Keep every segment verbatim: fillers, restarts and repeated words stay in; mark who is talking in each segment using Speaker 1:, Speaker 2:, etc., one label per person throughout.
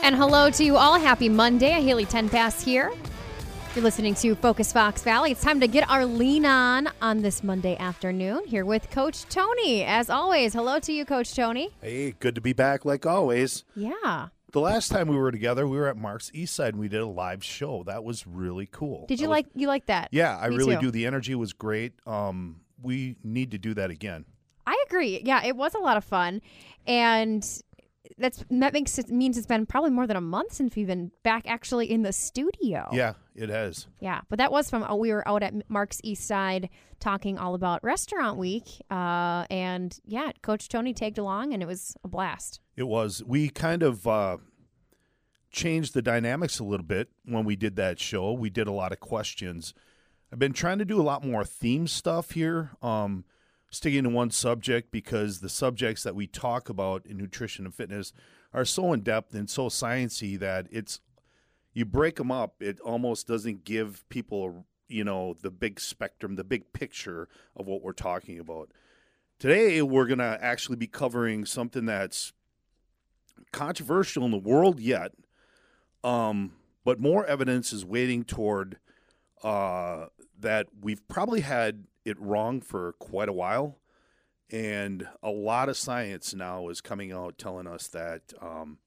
Speaker 1: And hello to you all. Happy Monday. Haley Tenpass here. You're listening to Focus Fox Valley. It's time to get our lean on on this Monday afternoon here with Coach Tony. As always, hello to you, Coach Tony.
Speaker 2: Hey, good to be back like always.
Speaker 1: Yeah.
Speaker 2: The last time we were together, we were at Mark's East Side and we did a live show. That was really cool.
Speaker 1: Did you
Speaker 2: was,
Speaker 1: like you like that?
Speaker 2: Yeah, I
Speaker 1: Me
Speaker 2: really
Speaker 1: too.
Speaker 2: do. The energy was great. Um, we need to do that again.
Speaker 1: I agree. Yeah, it was a lot of fun. And that's that makes it means it's been probably more than a month since we've been back actually in the studio.
Speaker 2: Yeah, it has.
Speaker 1: Yeah, but that was from oh, we were out at Mark's East Side talking all about Restaurant Week, uh, and yeah, Coach Tony tagged along, and it was a blast.
Speaker 2: It was. We kind of uh, changed the dynamics a little bit when we did that show. We did a lot of questions. I've been trying to do a lot more theme stuff here, um, sticking to one subject because the subjects that we talk about in nutrition and fitness are so in-depth and so sciencey that it's you break them up, it almost doesn't give people, you know, the big spectrum, the big picture of what we're talking about. Today, we're going to actually be covering something that's controversial in the world yet, um, but more evidence is waiting toward uh, that we've probably had it wrong for quite a while, and a lot of science now is coming out telling us that um,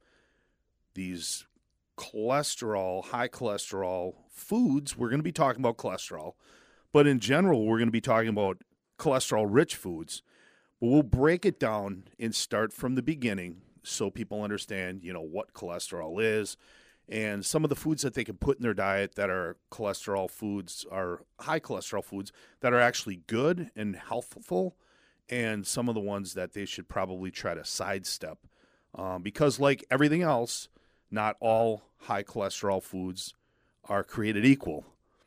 Speaker 2: these cholesterol, high cholesterol foods, we're going to be talking about cholesterol, but in general, we're going to be talking about cholesterol-rich foods. But we'll break it down and start from the beginning so people understand, you know, what cholesterol is and some of the foods that they can put in their diet that are cholesterol foods, are high cholesterol foods that are actually good and healthful, and some of the ones that they should probably try to sidestep. Um, because like everything else, not all high cholesterol foods are created equal.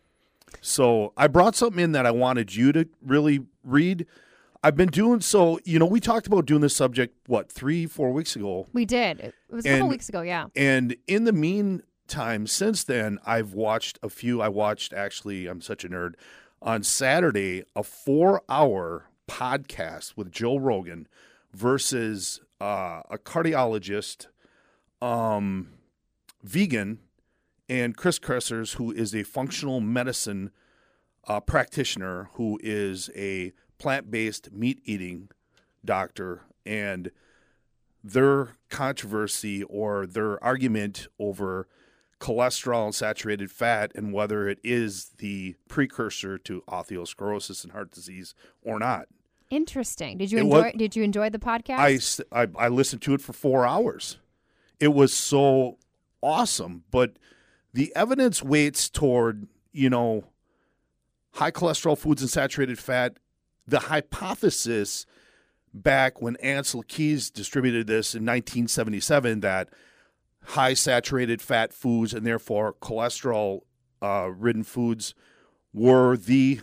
Speaker 2: So I brought something in that I wanted you to really read. I've been doing so, you know, we talked about doing this subject, what, three, four weeks ago?
Speaker 1: We did. It was a
Speaker 2: And-
Speaker 1: couple weeks ago, yeah.
Speaker 2: And in the meantime, since then, I've watched a few. I watched, actually, I'm such a nerd, on Saturday, a four-hour podcast with Joe Rogan versus uh, a cardiologist, um, vegan, and Chris Kressers, who is a functional medicine uh, practitioner, who is a plant-based meat-eating doctor, and their controversy or their argument over cholesterol and saturated fat and whether it is the precursor to osteosclerosis and heart disease or not.
Speaker 1: Interesting. Did you
Speaker 2: It
Speaker 1: enjoy
Speaker 2: was-
Speaker 1: did you enjoy the podcast?
Speaker 2: I, s- I, I listened to it for four hours. It was so awesome, but the evidence weights toward, you know, high cholesterol foods and saturated fat. The hypothesis back when Ansel Keys distributed this in nineteen seventy-seven that high saturated fat foods and therefore cholesterol uh, ridden foods were the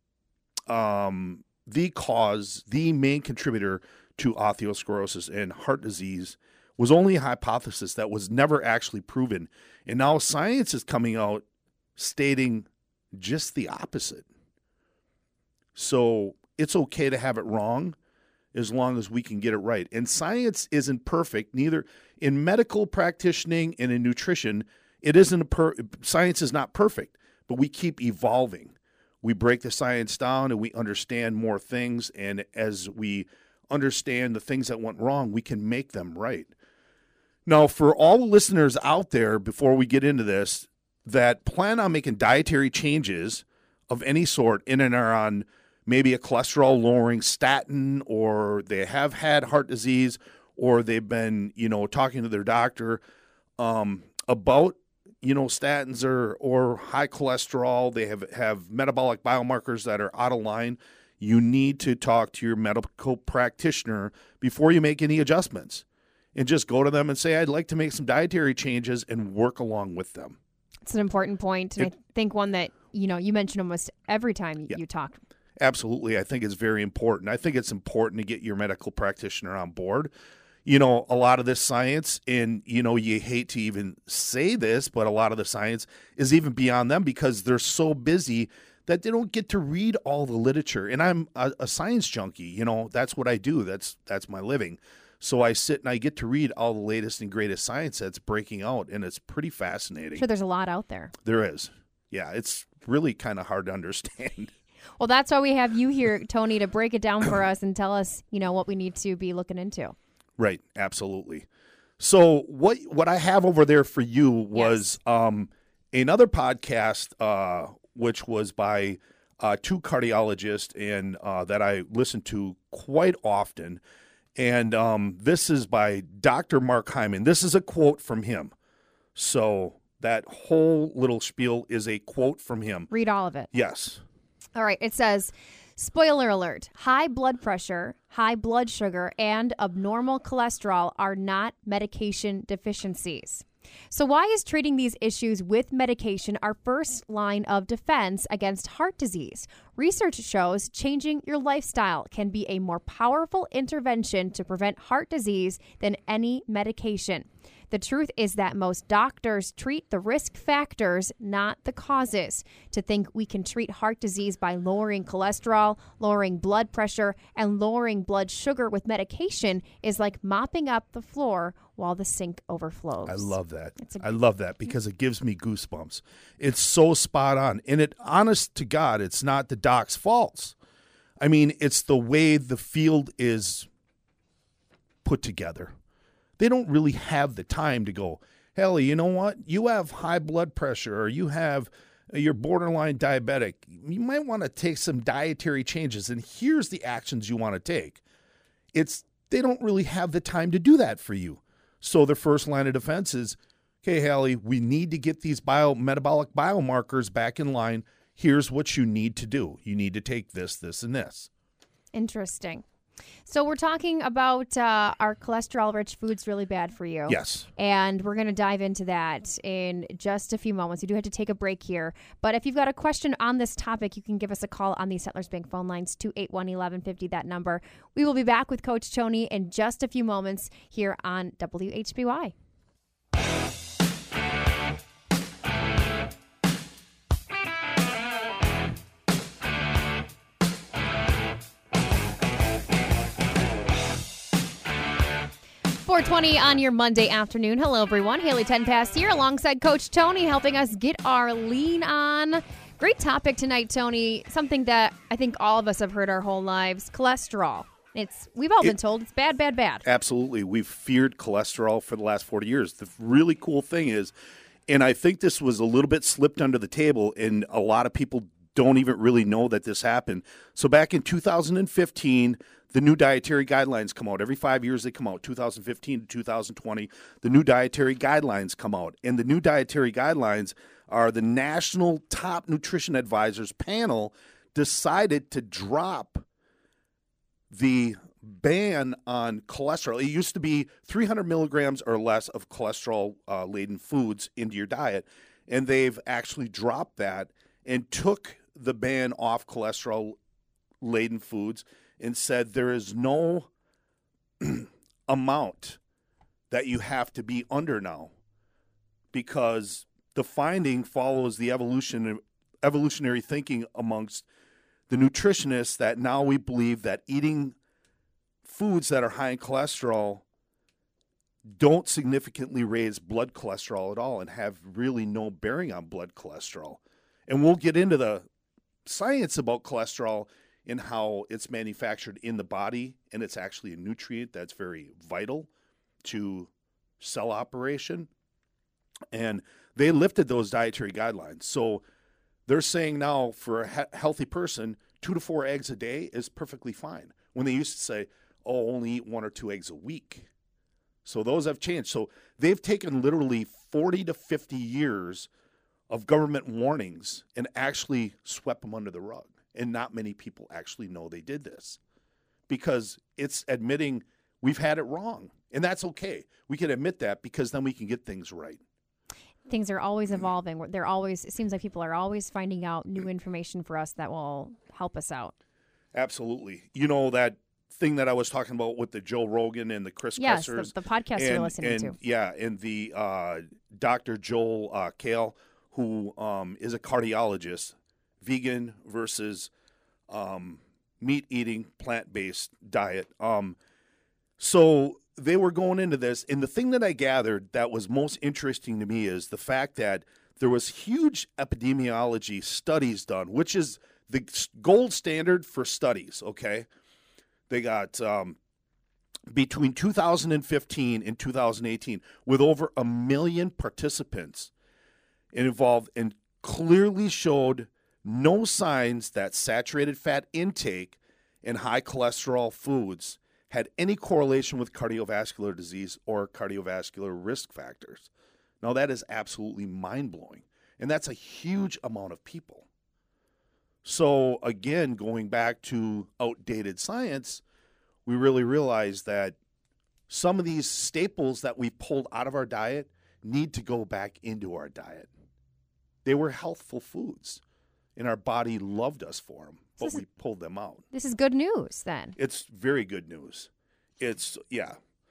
Speaker 2: um, the cause, the main contributor to osteosclerosis and heart disease was only a hypothesis that was never actually proven. And now science is coming out stating just the opposite. So it's okay to have it wrong as long as we can get it right. And science isn't perfect, neither in medical practicing and in nutrition. It isn't a per- science is not perfect, but we keep evolving. We break the science down and we understand more things. And as we understand the things that went wrong, we can make them right. Now, for all the listeners out there, before we get into this, that plan on making dietary changes of any sort in and are on maybe a cholesterol-lowering statin, or they have had heart disease, or they've been, you know, talking to their doctor um, about, you know, statins or or high cholesterol. They have, have metabolic biomarkers that are out of line. You need to talk to your medical practitioner before you make any adjustments. And just go to them and say, I'd like to make some dietary changes, and work along with them.
Speaker 1: It's an important point, and
Speaker 2: It-
Speaker 1: I think one that, you know, you mention almost every time you,
Speaker 2: Yeah.
Speaker 1: you talk.
Speaker 2: Absolutely. I think it's very important. I think it's important to get your medical practitioner on board. You know, a lot of this science, and, you know, you hate to even say this, but a lot of the science is even beyond them because they're so busy that they don't get to read all the literature. And I'm a, a science junkie. You know, that's what I do. That's that's my living. So I sit and I get to read all the latest and greatest science that's breaking out, and it's pretty fascinating.
Speaker 1: Sure, there's a lot out there.
Speaker 2: There is. Yeah, it's really kind of hard to understand.
Speaker 1: Well, that's why we have you here, Tony, to break it down for us and tell us, you know, what we need to be looking into.
Speaker 2: Right, absolutely. So what what I have over there for you was yes. um, another podcast, uh, which was by uh, two cardiologists and uh, that I listen to quite often. And um, this is by Doctor Mark Hyman. This is a quote from him. So that whole little spiel is a quote from him.
Speaker 1: Read all of it.
Speaker 2: Yes.
Speaker 1: All right. It says, spoiler alert, high blood pressure, high blood sugar, and abnormal cholesterol are not medication deficiencies. So why is treating these issues with medication our first line of defense against heart disease? Research shows changing your lifestyle can be a more powerful intervention to prevent heart disease than any medication. The truth is that most doctors treat the risk factors, not the causes. To think we can treat heart disease by lowering cholesterol, lowering blood pressure, and lowering blood sugar with medication is like mopping up the floor while the sink overflows.
Speaker 2: I love that.
Speaker 1: A-
Speaker 2: I love that because it gives me goosebumps. It's so spot on. And it, honest to God, it's not the doc's faults. I mean, it's the way the field is put together. They don't really have the time to go, Haley, you know what? You have high blood pressure or you have, you're borderline diabetic. You might want to take some dietary changes, and here's the actions you want to take. It's they don't really have the time to do that for you. So the first line of defense is, okay, Haley, we need to get these bio metabolic biomarkers back in line. Here's what you need to do. You need to take this, this, and this.
Speaker 1: Interesting. So we're talking about uh, are cholesterol-rich foods really bad for you?
Speaker 2: Yes.
Speaker 1: And we're going to dive into that in just a few moments. We do have to take a break here. But if you've got a question on this topic, you can give us a call on the Settlers Bank phone lines, two eight one, one one five zero, that number. We will be back with Coach Tony in just a few moments here on W H B Y. four twenty on your Monday afternoon. Hello, everyone. Haley ten past here alongside Coach Tony, helping us get our lean on. Great topic tonight, Tony. Something that I think all of us have heard our whole lives, cholesterol. It's We've all been it, told it's bad, bad, bad.
Speaker 2: Absolutely. We've feared cholesterol for the last forty years. The really cool thing is, and I think this was a little bit slipped under the table, and a lot of people don't even really know that this happened. So back in two thousand fifteen, the new dietary guidelines come out. Every five years they come out, two thousand fifteen to two thousand twenty. The new dietary guidelines come out. And the new dietary guidelines are the National Top Nutrition Advisors panel decided to drop the ban on cholesterol. It used to be three hundred milligrams or less of cholesterol-laden uh, foods into your diet. And they've actually dropped that and took the ban off cholesterol-laden foods and said there is no amount that you have to be under now, because the finding follows the evolution evolutionary thinking amongst the nutritionists that now we believe that eating foods that are high in cholesterol don't significantly raise blood cholesterol at all and have really no bearing on blood cholesterol. And we'll get into the science about cholesterol in how it's manufactured in the body, and it's actually a nutrient that's very vital to cell operation. And they lifted those dietary guidelines. So they're saying now for a he- healthy person, two to four eggs a day is perfectly fine, when they used to say, oh, only eat one or two eggs a week. So those have changed. So they've taken literally forty to fifty years of government warnings and actually swept them under the rug. And not many people actually know they did this, because it's admitting we've had it wrong. And that's okay. We can admit that, because then we can get things right.
Speaker 1: Things are always evolving. They're always, it seems like people are always finding out new information for us that will help us out.
Speaker 2: Absolutely. You know, that thing that I was talking about with the Joe Rogan and the Chris
Speaker 1: yes,
Speaker 2: Kessers.
Speaker 1: Yes, the, the podcast
Speaker 2: and,
Speaker 1: you're listening
Speaker 2: and,
Speaker 1: to.
Speaker 2: Yeah, and the uh, Doctor Joel uh, Kale, who um, is a cardiologist, vegan versus um, meat-eating, plant-based diet. Um, so they were going into this, and the thing that I gathered that was most interesting to me is the fact that there was huge epidemiology studies done, which is the gold standard for studies, okay? They got um, between two thousand fifteen and two thousand eighteen with over a million participants involved and clearly showed no signs that saturated fat intake and high cholesterol foods had any correlation with cardiovascular disease or cardiovascular risk factors. Now, that is absolutely mind-blowing, and that's a huge amount of people. So, again, going back to outdated science, we really realize that some of these staples that we pulled out of our diet need to go back into our diet. They were healthful foods, and our body loved us for them, but we pulled them out.
Speaker 1: This is good news, then.
Speaker 2: It's very good news. It's, yeah.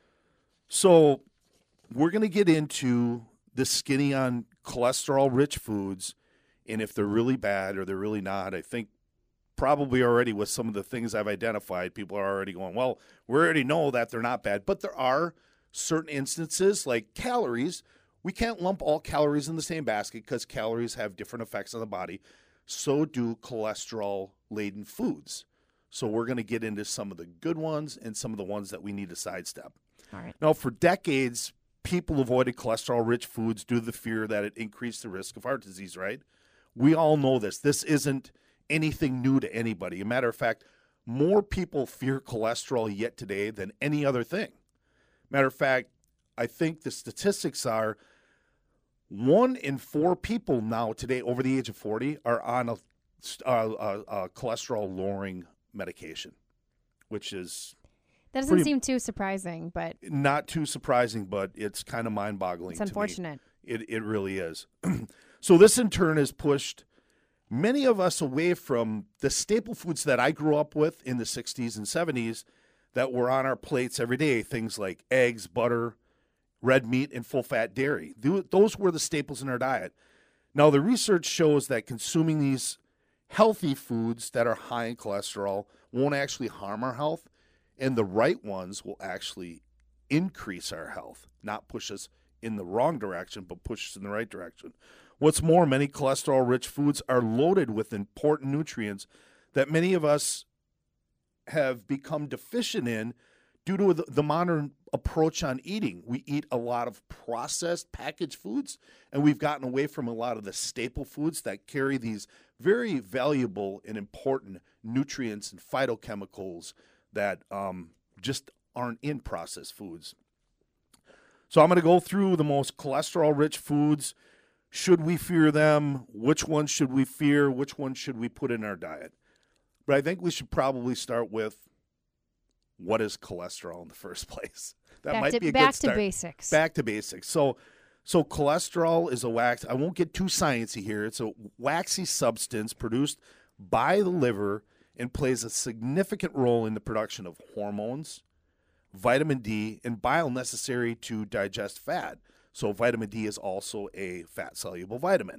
Speaker 2: So we're going to get into the skinny on cholesterol-rich foods and if they're really bad or they're really not. I think probably already with some of the things I've identified, people are already going, well, we already know that they're not bad. But there are certain instances like calories. We can't lump all calories in the same basket because calories have different effects on the body. So do cholesterol-laden foods. So we're going to get into some of the good ones and some of the ones that we need to sidestep.
Speaker 1: All right.
Speaker 2: Now, for decades, people avoided cholesterol-rich foods due to the fear that it increased the risk of heart disease, right? We all know this. This isn't anything new to anybody. As a matter of fact, more people fear cholesterol yet today than any other thing. Matter of fact, I think the statistics are one in four people now today over the age of forty are on a, a, a, a cholesterol-lowering medication, which is
Speaker 1: that doesn't
Speaker 2: pretty,
Speaker 1: seem too surprising, but
Speaker 2: not too surprising, but it's kind of mind-boggling.
Speaker 1: It's unfortunate.
Speaker 2: To me. It it really is. So this in turn has pushed many of us away from the staple foods that I grew up with in the sixties and seventies that were on our plates every day. Things like eggs, butter, red meat, and full-fat dairy. Those were the staples in our diet. Now, the research shows that consuming these healthy foods that are high in cholesterol won't actually harm our health, and the right ones will actually increase our health, not push us in the wrong direction, but push us in the right direction. What's more, many cholesterol-rich foods are loaded with important nutrients that many of us have become deficient in due to the modern approach on eating. We eat a lot of processed packaged foods, and we've gotten away from a lot of the staple foods that carry these very valuable and important nutrients and phytochemicals that um, just aren't in processed foods. So I'm going to go through the most cholesterol-rich foods. Should we fear them? Which ones should we fear? Which ones should we put in our diet? But I think we should probably start with what is cholesterol in the first place. That
Speaker 1: back
Speaker 2: might
Speaker 1: to,
Speaker 2: be a
Speaker 1: back
Speaker 2: good start.
Speaker 1: to basics.
Speaker 2: Back to basics. So, so cholesterol is a wax. I won't get too sciencey here. It's a waxy substance produced by the liver and plays a significant role in the production of hormones, vitamin D, and bile necessary to digest fat. So vitamin D is also a fat-soluble vitamin.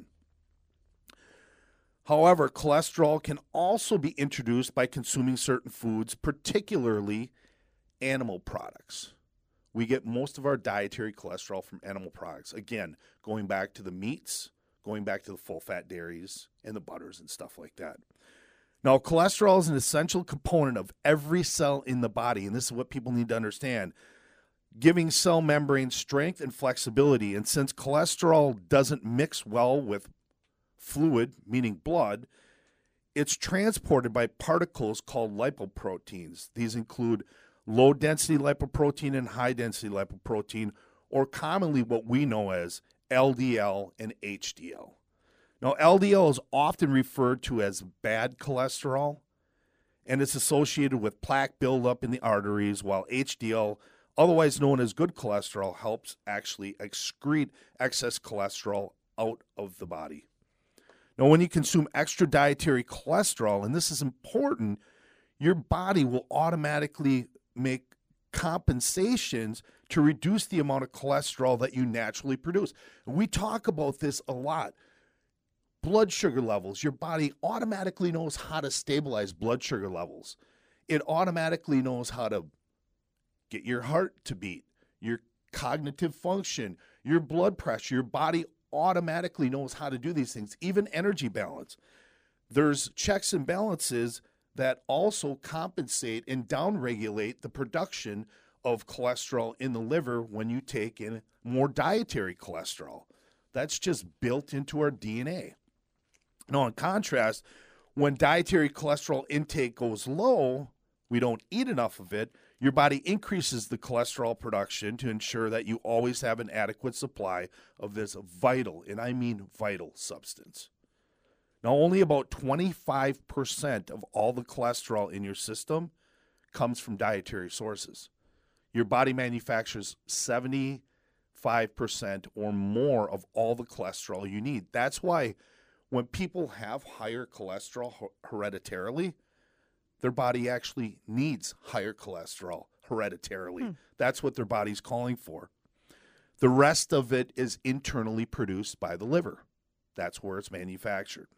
Speaker 2: However, cholesterol can also be introduced by consuming certain foods, particularly animal products. We get most of our dietary cholesterol from animal products. Again, going back to the meats, going back to the full-fat dairies, and the butters and stuff like that. Now, cholesterol is an essential component of every cell in the body, and this is what people need to understand, giving cell membrane strength and flexibility. And since cholesterol doesn't mix well with fluid, meaning blood, it's transported by particles called lipoproteins. These include low-density lipoprotein and high-density lipoprotein, or commonly what we know as L D L and H D L. Now, L D L is often referred to as bad cholesterol, and it's associated with plaque buildup in the arteries, while H D L, otherwise known as good cholesterol, helps actually excrete excess cholesterol out of the body. Now, when you consume extra dietary cholesterol, and this is important, your body will automatically make compensations to reduce the amount of cholesterol that you naturally produce. We talk about this a lot. Blood sugar levels. Your body automatically knows how to stabilize blood sugar levels. It automatically knows how to get your heart to beat, your cognitive function, your blood pressure. Your body automatically knows how to do these things, even energy balance. There's checks and balances that also compensate and downregulate the production of cholesterol in the liver when you take in more dietary cholesterol. That's just built into our D N A. Now, in contrast, when dietary cholesterol intake goes low, we don't eat enough of it, your body increases the cholesterol production to ensure that you always have an adequate supply of this vital, and I mean vital, substance. Now, only about twenty-five percent of all the cholesterol in your system comes from dietary sources. Your body manufactures seventy-five percent or more of all the cholesterol you need. That's why when people have higher cholesterol hereditarily, their body actually needs higher cholesterol hereditarily. Hmm. That's what their body's calling for. The rest of it is internally produced by the liver. That's where it's manufactured.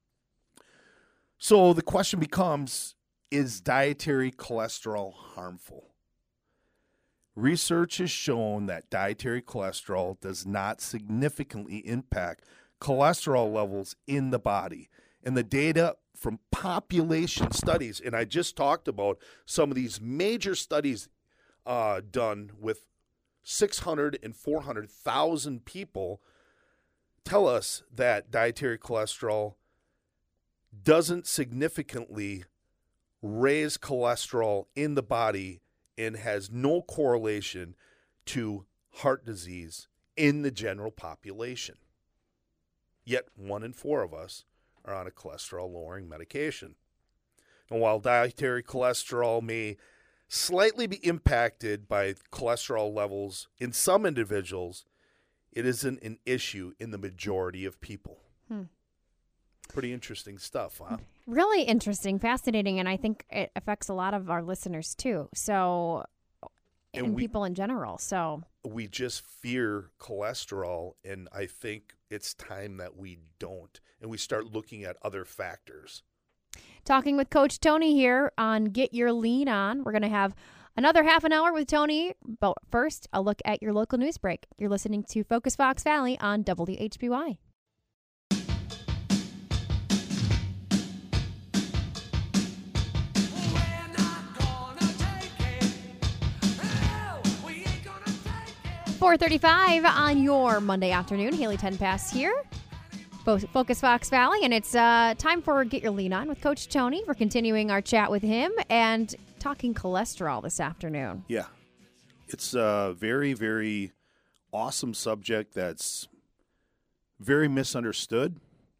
Speaker 2: So the question becomes, is dietary cholesterol harmful? Research has shown that dietary cholesterol does not significantly impact cholesterol levels in the body. And the data from population studies, and I just talked about some of these major studies uh, done with six hundred and four hundred thousand people, tell us that dietary cholesterol doesn't significantly raise cholesterol in the body and has no correlation to heart disease in the general population. Yet one in four of us are on a cholesterol-lowering medication. And while dietary cholesterol may slightly be impacted by cholesterol levels in some individuals, it isn't an issue in the majority of people. Hmm. Pretty interesting stuff, huh?
Speaker 1: Really interesting, fascinating, and I think it affects a lot of our listeners too. So, and, and we, people in general. So
Speaker 2: we just fear cholesterol, and I think it's time that we don't, and we start looking at other factors.
Speaker 1: Talking with Coach Tony here on Get Your Lean On. We're going to have another half an hour with Tony, but first, a look at your local news break. You're listening to Focus Fox Valley on W H B Y. four thirty-five on your Monday afternoon. Haley ten Pass here. Focus Fox Valley, and it's uh, time for Get Your Lean On with Coach Tony. We're continuing our chat with him and talking cholesterol this afternoon.
Speaker 2: Yeah. It's a very, very awesome subject that's very misunderstood.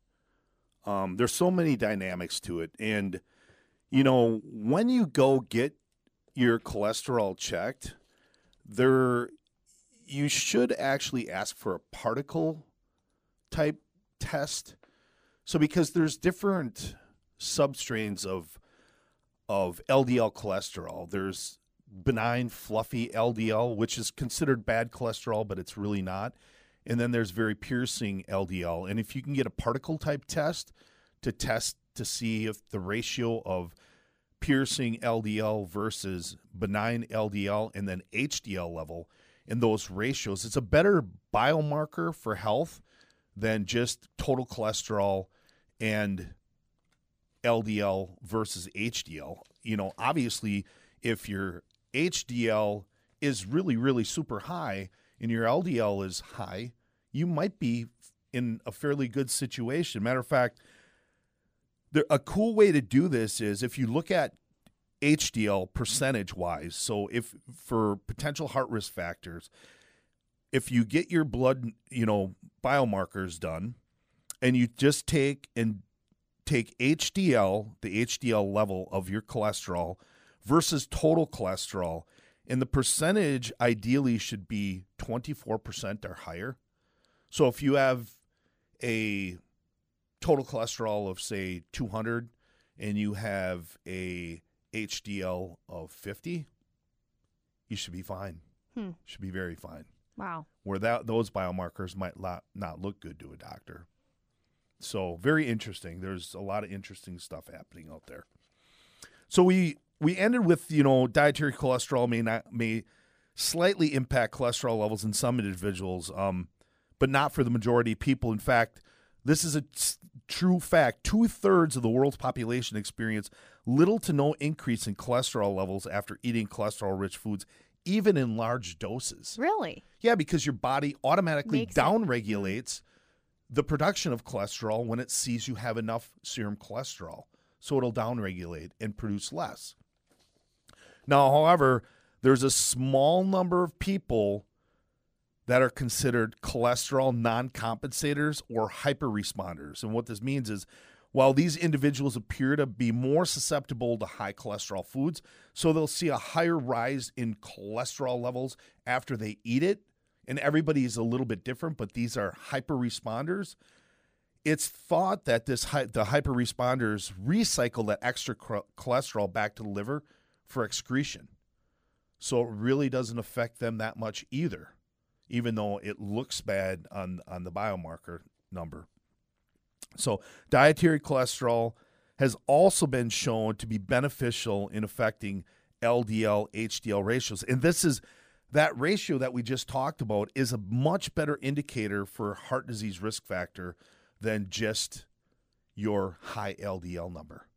Speaker 2: Um, there's so many dynamics to it. And, you know, when you go get your cholesterol checked, there you should actually ask for a particle type test. So because there's different substrains of of L D L cholesterol. There's benign, fluffy L D L, which is considered bad cholesterol, but it's really not. And then there's very piercing L D L. And if you can get a particle type test to test to see if the ratio of piercing L D L versus benign L D L and then H D L level in those ratios, it's a better biomarker for health than just total cholesterol and L D L versus H D L. You know, obviously, if your H D L is really, really super high and your L D L is high, you might be in a fairly good situation. Matter of fact, there, a cool way to do this is if you look at H D L percentage-wise, so if for potential heart risk factors, if you get your blood, you know, biomarkers done, and you just take and take H D L, the H D L level of your cholesterol versus total cholesterol, and the percentage ideally should be twenty-four percent or higher. So if you have a total cholesterol of, say, two hundred and you have a H D L of fifty, you should be fine. Hmm. Should be very fine.
Speaker 1: Wow.
Speaker 2: Where that those biomarkers might not, not look good to a doctor. So very interesting. There's a lot of interesting stuff happening out there. So we we ended with, you know, dietary cholesterol may not may slightly impact cholesterol levels in some individuals, um, but not for the majority of people. In fact, this is a t- true fact. Two-thirds of the world's population experience little to no increase in cholesterol levels after eating cholesterol-rich foods, even in large doses.
Speaker 1: Really?
Speaker 2: Yeah, because your body automatically
Speaker 1: Makes it-
Speaker 2: downregulates the production of cholesterol when it sees you have enough serum cholesterol. So it'll downregulate and produce less. Now, however, there's a small number of people that are considered cholesterol non-compensators or hyperresponders. And what this means is, while these individuals appear to be more susceptible to high cholesterol foods, so they'll see a higher rise in cholesterol levels after they eat it, and everybody is a little bit different, but these are hyperresponders. It's thought that this the hyperresponders recycle that extra cholesterol back to the liver for excretion. So it really doesn't affect them that much either, even though it looks bad on, on the biomarker number. So dietary cholesterol has also been shown to be beneficial in affecting L D L H D L ratios. And this is that ratio that we just talked about is a much better indicator for heart disease risk factor than just your high L D L number.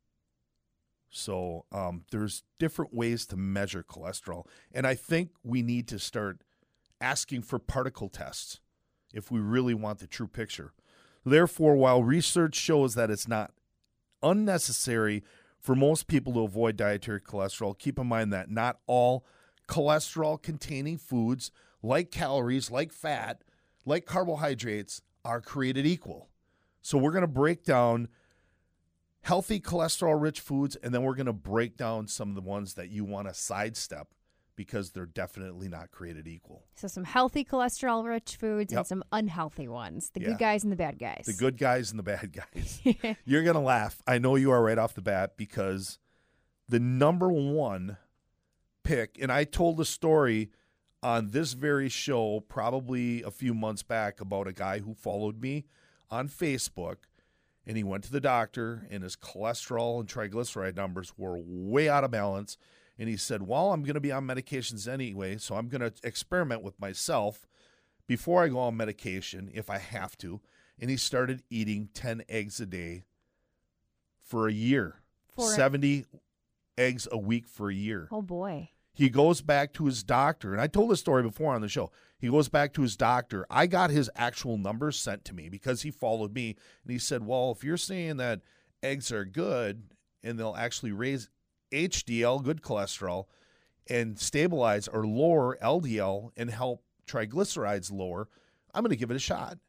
Speaker 2: So um, there's different ways to measure cholesterol. And I think we need to start asking for particle tests if we really want the true picture. Therefore, while research shows that it's not unnecessary for most people to avoid dietary cholesterol, keep in mind that not all cholesterol-containing foods, like calories, like fat, like carbohydrates, are created equal. So we're going to break down healthy cholesterol-rich foods, and then we're going to break down some of the ones that you want to sidestep because they're definitely not created equal.
Speaker 1: So some healthy cholesterol-rich foods
Speaker 2: Yep.
Speaker 1: and some unhealthy ones. The
Speaker 2: Yeah.
Speaker 1: good guys and the bad guys.
Speaker 2: The good guys and the bad guys. You're going to laugh. I know you are right off the bat because the number one pick, and I told a story on this very show probably a few months back about a guy who followed me on Facebook, and he went to the doctor, and his cholesterol and triglyceride numbers were way out of balance. And he said, well, I'm going to be on medications anyway, so I'm going to experiment with myself before I go on medication if I have to. And he started eating ten eggs a day for a year,
Speaker 1: For a-
Speaker 2: seventy eggs a week for a year.
Speaker 1: Oh, boy.
Speaker 2: He goes back to his doctor, and I told this story before on the show. He goes back to his doctor. I got his actual numbers sent to me because he followed me, and he said, well, if you're saying that eggs are good and they'll actually raise H D L, good cholesterol, and stabilize or lower L D L and help triglycerides lower, I'm going to give it a shot.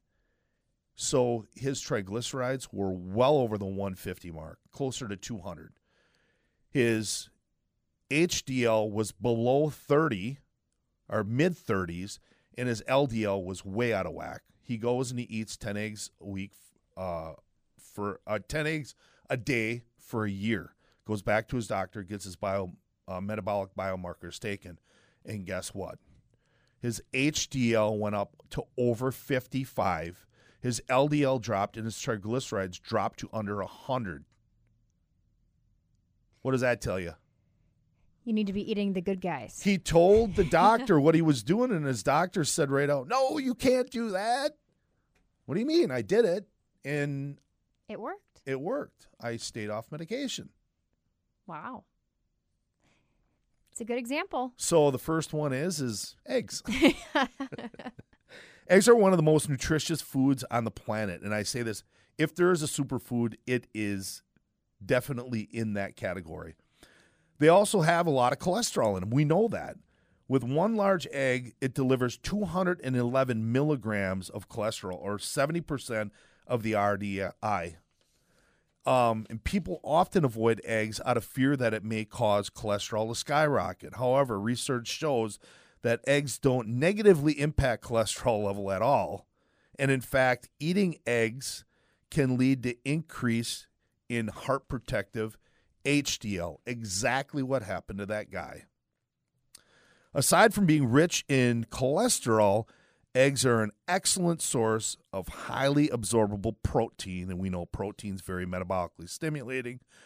Speaker 2: So his triglycerides were well over the one fifty mark, closer to two hundred. His H D L was below thirty or mid thirties, and his L D L was way out of whack. He goes and he eats ten eggs a week uh, for uh, ten eggs a day for a year. Goes back to his doctor, gets his bio uh, metabolic biomarkers taken, and guess what? His H D L went up to over fifty-five. His L D L dropped, and his triglycerides dropped to under one hundred. What does that tell you?
Speaker 1: You need to be eating the good guys.
Speaker 2: He told the doctor what he was doing, and his doctor said right out, no, you can't do that. What do you mean? I did it, and
Speaker 1: It worked.
Speaker 2: it worked. I stayed off medication.
Speaker 1: Wow. It's a good example.
Speaker 2: So the first one is, is eggs. Eggs are one of the most nutritious foods on the planet, and I say this, if there is a superfood, it is definitely in that category. They also have a lot of cholesterol in them. We know that. With one large egg, it delivers two hundred eleven milligrams of cholesterol, or seventy percent of the R D I. Um, and people often avoid eggs out of fear that it may cause cholesterol to skyrocket. However, research shows that eggs don't negatively impact cholesterol level at all. And in fact, eating eggs can lead to increase in heart protective H D L, exactly what happened to that guy. Aside from being rich in cholesterol, eggs are an excellent source of highly absorbable protein, and we know protein's very metabolically stimulating,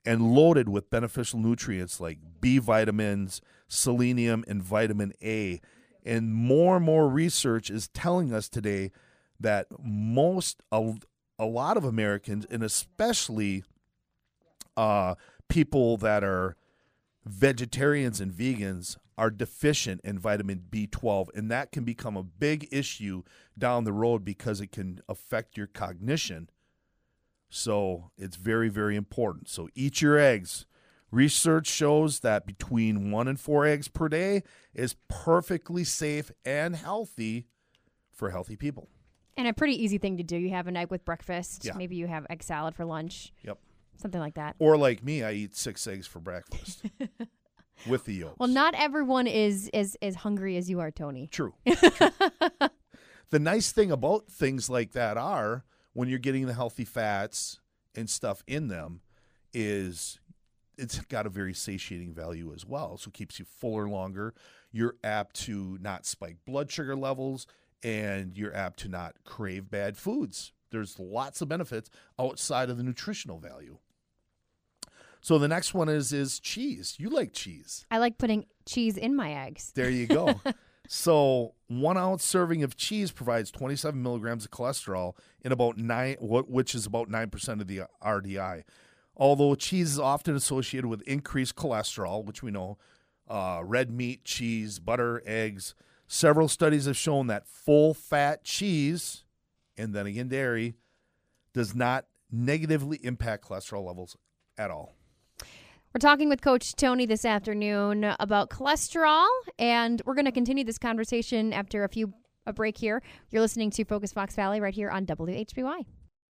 Speaker 2: and loaded with beneficial nutrients like B vitamins, selenium, and vitamin A. And more and more research is telling us today that most, a, a lot of Americans, and especially uh, people that are vegetarians and vegans, are deficient in vitamin B twelve, and that can become a big issue down the road because it can affect your cognition. So it's very, very important. So eat your eggs. Research shows that between one and four eggs per day is perfectly safe and healthy for healthy people.
Speaker 1: And a pretty easy thing to do. You have an egg with breakfast.
Speaker 2: Yeah.
Speaker 1: Maybe you have egg salad for lunch.
Speaker 2: Yep.
Speaker 1: Something like that.
Speaker 2: Or like me, I eat six eggs for breakfast with the yolks.
Speaker 1: Well, not everyone is is as hungry as you are, Tony.
Speaker 2: True. True. The nice thing about things like that are when you're getting the healthy fats and stuff in them is it's got a very satiating value as well. So it keeps you fuller longer. You're apt to not spike blood sugar levels, and you're apt to not crave bad foods. There's lots of benefits outside of the nutritional value. So the next one is is cheese. You like cheese.
Speaker 1: I like putting cheese in my eggs.
Speaker 2: There you go. So one ounce serving of cheese provides twenty-seven milligrams of cholesterol in about nine, which is about nine percent of the R D I. Although cheese is often associated with increased cholesterol, which we know, uh, red meat, cheese, butter, eggs. Several studies have shown that full-fat cheese, and then again dairy, does not negatively impact cholesterol levels at all.
Speaker 1: We're talking with Coach Tony this afternoon about cholesterol, and we're going to continue this conversation after a few a break here. You're listening to Focus Fox Valley right here on W H B Y.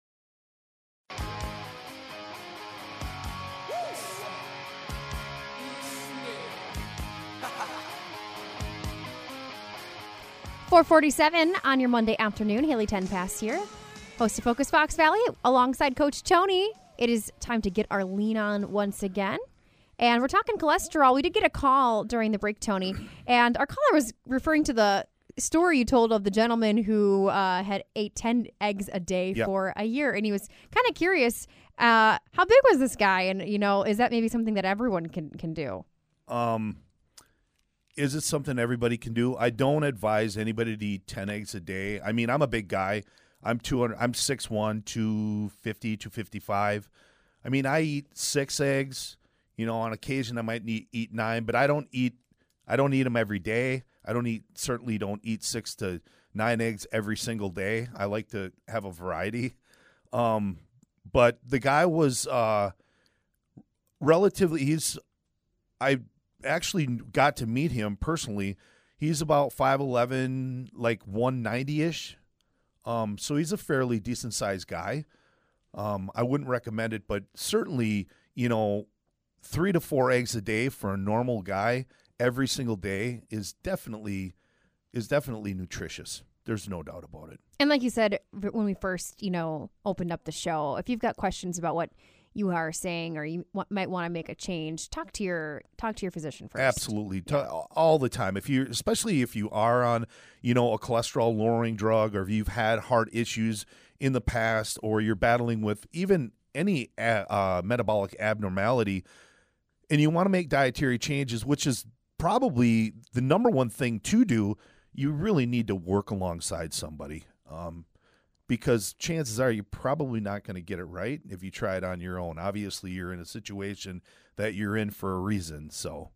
Speaker 1: four forty-seven on your Monday afternoon. Haley ten past here, host of Focus Fox Valley, alongside Coach Tony. It is time to get our lean on once again. And we're talking cholesterol. We did get a call during the break, Tony, and our caller was referring to the story you told of the gentleman who uh, had ate ten eggs a day
Speaker 2: yep.
Speaker 1: for a year. And he was kind of curious, uh, how big was this guy? And, you know, is that maybe something that everyone can, can do?
Speaker 2: Um. Is it something everybody can do? I don't advise anybody to eat ten eggs a day. I mean, I'm a big guy. I'm two hundred. I'm six one, two fifty, two fifty-five. I mean, I eat six eggs. You know, on occasion I might eat, eat nine, but I don't eat. I don't eat them every day. I don't eat. Certainly, don't eat six to nine eggs every single day. I like to have a variety. Um, but the guy was uh, relatively. He's. I. actually got to meet him personally. He's about five eleven, like one ninety-ish. Um, so he's a fairly decent-sized guy. Um, I wouldn't recommend it, but certainly, you know, three to four eggs a day for a normal guy every single day is definitely is definitely nutritious. There's no doubt about it.
Speaker 1: And like you said, when we first, you know, opened up the show, if you've got questions about what you are saying, or you w- might want to make a change, talk to your talk to your physician first.
Speaker 2: Absolutely, yeah. All the time. If you, especially if you are on, you know, a cholesterol lowering drug, or if you've had heart issues in the past, or you're battling with even any uh, metabolic abnormality, and you want to make dietary changes, which is probably the number one thing to do, you really need to work alongside somebody. Um, Because chances are you're probably not going to get it right if you try it on your own. Obviously, you're in a situation that you're in for a reason. So,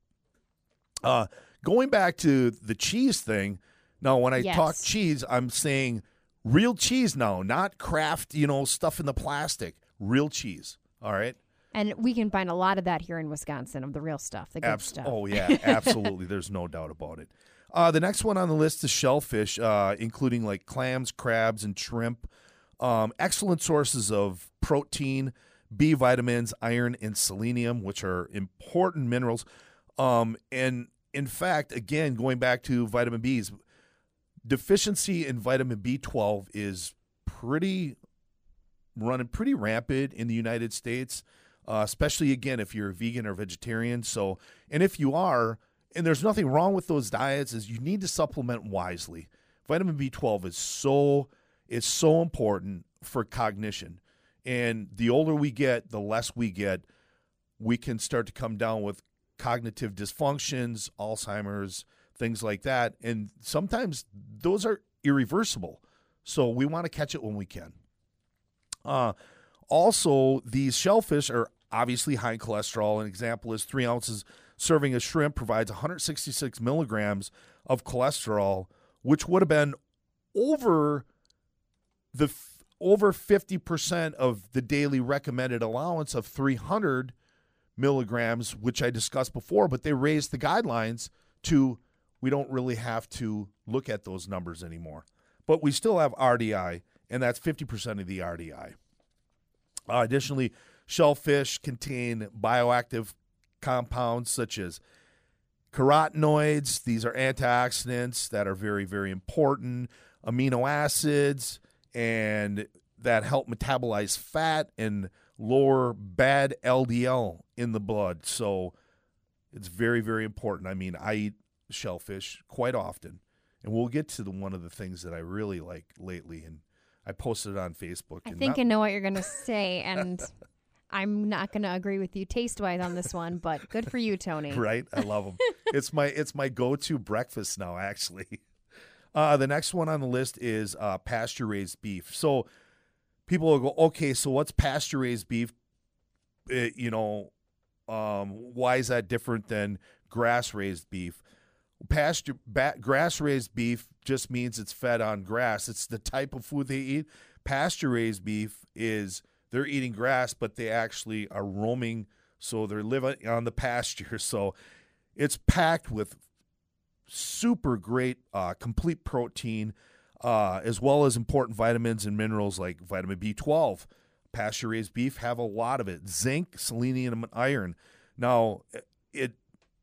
Speaker 2: uh, going back to the cheese thing, now when I
Speaker 1: yes.
Speaker 2: talk cheese, I'm saying real cheese now, not Kraft, you know, stuff in the plastic. Real cheese, all right?
Speaker 1: And we can find a lot of that here in Wisconsin, of the real stuff, the good
Speaker 2: Abs-
Speaker 1: stuff.
Speaker 2: Oh, yeah, absolutely. There's no doubt about it. Uh, the next one on the list is shellfish, uh, including like clams, crabs, and shrimp. Um, excellent sources of protein, B vitamins, iron, and selenium, which are important minerals. Um, and in fact, again, going back to vitamin B's, deficiency in vitamin B twelve is pretty running pretty rampant in the United States, uh, especially, again, if you're a vegan or vegetarian. So, and if you are, and there's nothing wrong with those diets, is you need to supplement wisely. Vitamin B twelve is so is so important for cognition. And the older we get, the less we get. we can start to come down with cognitive dysfunctions, Alzheimer's, things like that. And sometimes those are irreversible. So we want to catch it when we can. Uh, also, these shellfish are obviously high in cholesterol. An example is three ounces serving of shrimp provides one hundred sixty-six milligrams of cholesterol, which would have been over the over fifty percent of the daily recommended allowance of three hundred milligrams, which I discussed before, but they raised the guidelines to we don't really have to look at those numbers anymore. But we still have R D I, and that's fifty percent of the R D I. Uh, additionally, shellfish contain bioactive compounds such as carotenoids. These are antioxidants that are very, very important, amino acids, and that help metabolize fat and lower bad L D L in the blood. So it's very, very important. I mean, I eat shellfish quite often, and we'll get to the one of the things that I really like lately, and I posted it on Facebook.
Speaker 1: I
Speaker 2: and
Speaker 1: think
Speaker 2: not-
Speaker 1: I know what you're going to say, and I'm not going to agree with you taste-wise on this one, but good for you, Tony.
Speaker 2: Right? I love them. it's my it's my go-to breakfast now, actually. Uh, the next one on the list is uh, pasture-raised beef. So people will go, okay, so what's pasture-raised beef? Uh, you know, um, why is that different than grass-raised beef? Pasture ba- grass-raised beef just means it's fed on grass. It's the type of food they eat. Pasture-raised beef is they're eating grass, but they actually are roaming, so they're living on the pasture. So it's packed with super great uh, complete protein, uh, as well as important vitamins and minerals like vitamin B twelve. Pasture-raised beef have a lot of it. Zinc, selenium, and iron. Now, it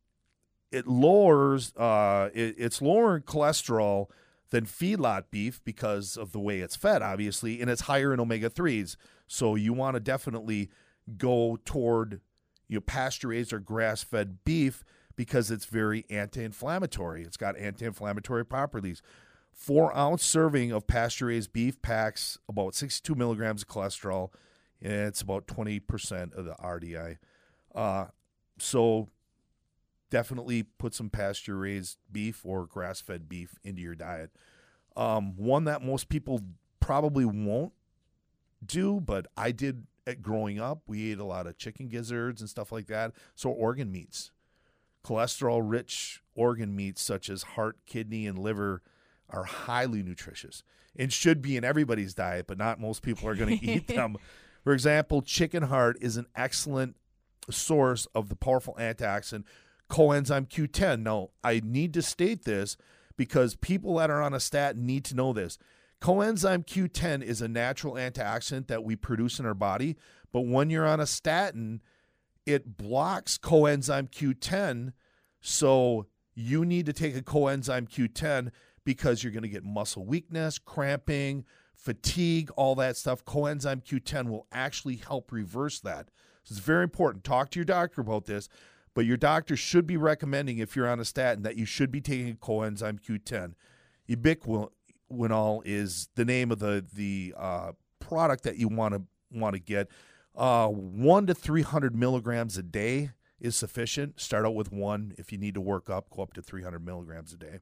Speaker 2: it lowers uh, it, it's lower in cholesterol than feedlot beef because of the way it's fed, obviously, and it's higher in omega threes. So you want to definitely go toward you know, pasture-raised or grass-fed beef because it's very anti-inflammatory. It's got anti-inflammatory properties. Four-ounce serving of pasture-raised beef packs about sixty-two milligrams of cholesterol, and it's about twenty percent of the R D I. Uh, so definitely put some pasture-raised beef or grass-fed beef into your diet. Um, one that most people probably won't do, but I did at growing up. We ate a lot of chicken gizzards and stuff like that. So organ meats. Cholesterol-rich organ meats such as heart, kidney, and liver are highly nutritious and should be in everybody's diet, but not most people are going to eat them. For example, chicken heart is an excellent source of the powerful antioxidant coenzyme Q ten. Now, I need to state this because people that are on a statin need to know this. Coenzyme Q ten is a natural antioxidant that we produce in our body, but when you're on a statin, it blocks coenzyme Q ten, so you need to take a coenzyme Q ten because you're going to get muscle weakness, cramping, fatigue, all that stuff. Coenzyme Q ten will actually help reverse that. So it's very important. Talk to your doctor about this, but your doctor should be recommending, if you're on a statin, that you should be taking coenzyme Q ten. Ubiquinol is the name of the the uh, product that you want to want to get. Uh, one to three hundred milligrams a day is sufficient. Start out with one. If you need to work up, go up to three hundred milligrams a day.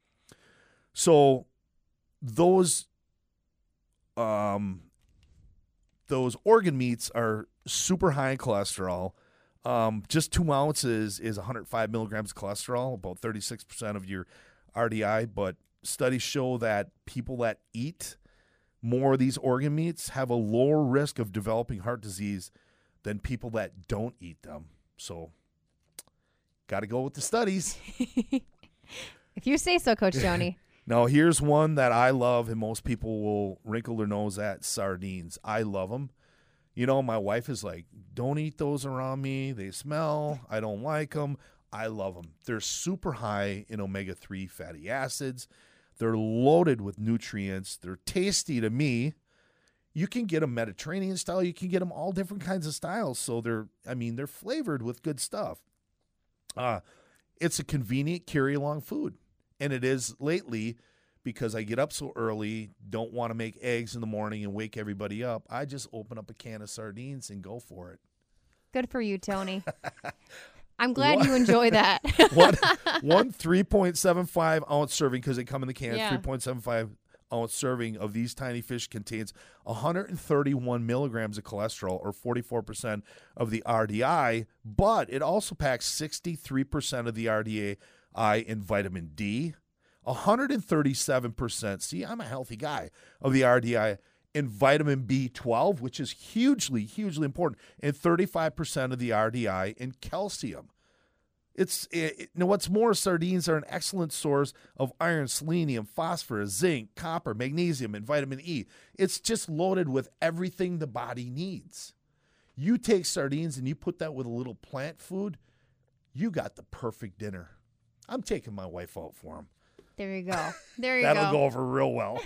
Speaker 2: So those um, those organ meats are super high in cholesterol. Um, just two ounces is one hundred five milligrams of cholesterol, about thirty-six percent of your R D I. But studies show that people that eat more of these organ meats have a lower risk of developing heart disease than people that don't eat them. So, got to go with the studies.
Speaker 1: If you say so, Coach Tony.
Speaker 2: Now, here's one that I love, and most people will wrinkle their nose at: sardines. I love them. You know, my wife is like, don't eat those around me. They smell. I don't like them. I love them. They're super high in omega three fatty acids. They're loaded with nutrients. They're tasty to me. You can get them Mediterranean style. You can get them all different kinds of styles. So they're, I mean, they're flavored with good stuff. Uh, it's a convenient carry-along food. And it is lately, because I get up so early, don't want to make eggs in the morning and wake everybody up. I just open up a can of sardines and go for it.
Speaker 1: Good for you, Tony. I'm glad what? you enjoy that.
Speaker 2: one, one three point seven five ounce serving, because they come in the can,
Speaker 1: yeah.
Speaker 2: three point seven five ounce serving of these tiny fish contains one hundred thirty-one milligrams of cholesterol, or forty-four percent of the R D I, but it also packs sixty-three percent of the R D I in vitamin D, one hundred thirty-seven percent, see, I'm a healthy guy, of the R D I in vitamin B twelve, which is hugely, hugely important, and thirty-five percent of the R D I in calcium. It's it, you know what's more, sardines are an excellent source of iron, selenium, phosphorus, zinc, copper, magnesium, and vitamin E. It's just loaded with everything the body needs. You take sardines and you put that with a little plant food, you got the perfect dinner. I'm taking my wife out for them.
Speaker 1: There you go. There you
Speaker 2: That'll
Speaker 1: go.
Speaker 2: That'll go over real well.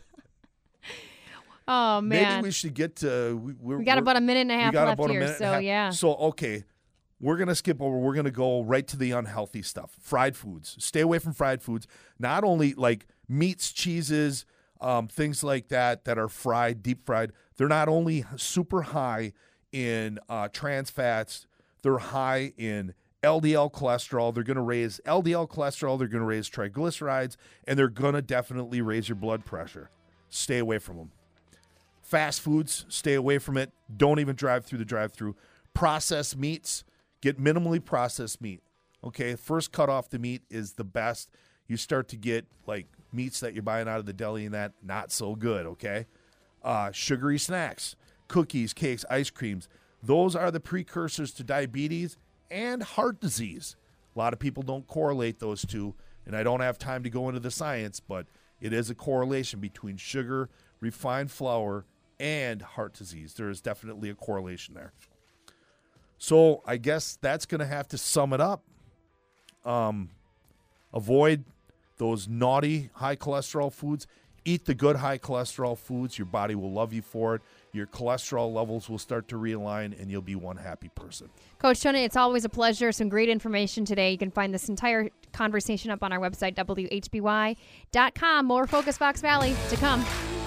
Speaker 1: Oh, man.
Speaker 2: Maybe we should get to... We, we're,
Speaker 1: we got about a minute and a half left here, so yeah.
Speaker 2: So, okay, we're going to skip over. We're going to go right to the unhealthy stuff. Fried foods. Stay away from fried foods. Not only like meats, cheeses, um, things like that that are fried, deep fried. They're not only super high in uh, trans fats, they're high in L D L cholesterol. They're going to raise L D L cholesterol. They're going to raise triglycerides, and they're going to definitely raise your blood pressure. Stay away from them. Fast foods, stay away from it. Don't even drive through the drive-through. Processed meats, get minimally processed meat. Okay, first cut off the meat is the best. You start to get like meats that you're buying out of the deli and that, not so good, okay? Uh, sugary snacks, cookies, cakes, ice creams. Those are the precursors to diabetes and heart disease. A lot of people don't correlate those two, and I don't have time to go into the science, but it is a correlation between sugar, refined flour, and heart disease. There is definitely a correlation there. So I guess that's going to have to sum it up. Um, avoid those naughty high cholesterol foods. Eat the good high cholesterol foods. Your body will love you for it. Your cholesterol levels will start to realign, and you'll be one happy person.
Speaker 1: Coach Tony, it's always a pleasure. Some great information today. You can find this entire conversation up on our website, W H B Y dot com. More Focus Fox Valley to come.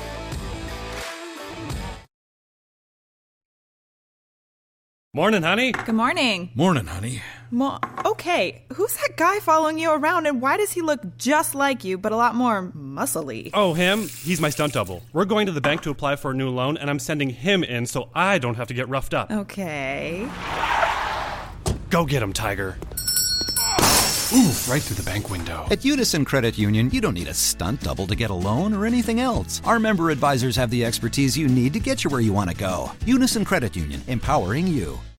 Speaker 3: Morning, honey.
Speaker 4: Good morning.
Speaker 3: Morning, honey.
Speaker 4: Mo- okay, who's that guy following you around, and why does he look just like you, but a lot more muscly?
Speaker 3: Oh, him? He's my stunt double. We're going to the bank to apply for a new loan, and I'm sending him in so I don't have to get roughed up.
Speaker 4: Okay.
Speaker 3: Go get him, Tiger. Ooh, right through the bank window.
Speaker 5: At Unison Credit Union, you don't need a stunt double to get a loan or anything else. Our member advisors have the expertise you need to get you where you want to go. Unison Credit Union, empowering you.